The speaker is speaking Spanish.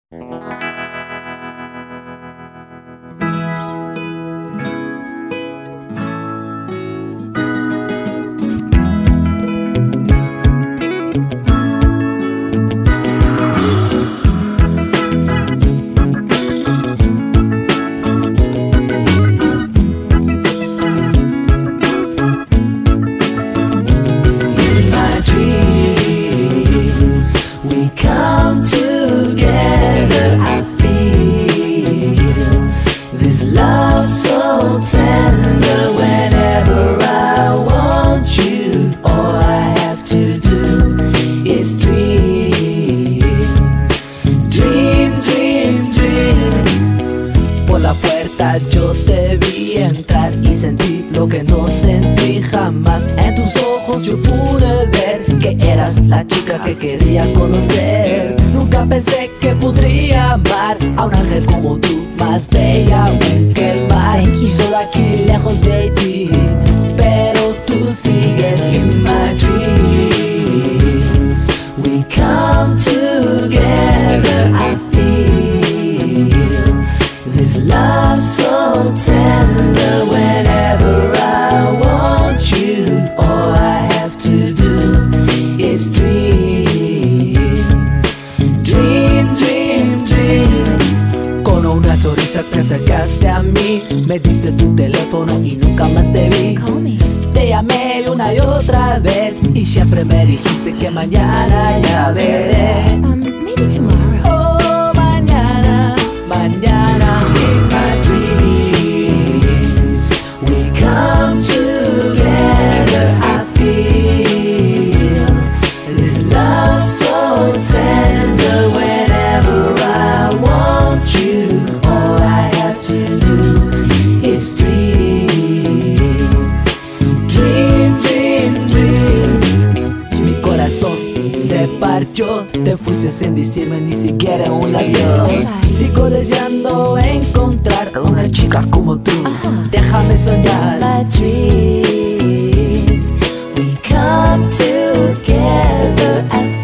Yo te vi entrar y sentí lo que no sentí jamás. En tus ojos yo pude ver que eras la chica que quería conocer. Nunca pensé que podría amar a un ángel como tú, más bella aún que el mar. Y solo aquí lejos de ti, pero tú sigues in my dreams. We come together, I feel this love so tender. Whenever I want you, all I have to do is dream, dream, dream, dream. Con una sonrisa te acercaste a mí, me diste tu teléfono y nunca más te vi. Te llamé una y otra vez y siempre me dijiste que mañana ya veré. Maybe tomorrow. Oh, mañana, mañana. In my dreams, we come together. I feel this love so tender. Whenever I want you, all I have to do is dream, dream, dream, dream. Mi corazón se partió, te fuiste sin decirme ni siquiera un adiós. Sigo deseando encontrar a una chica como tú. Déjame soñar. My dreams, we come together. I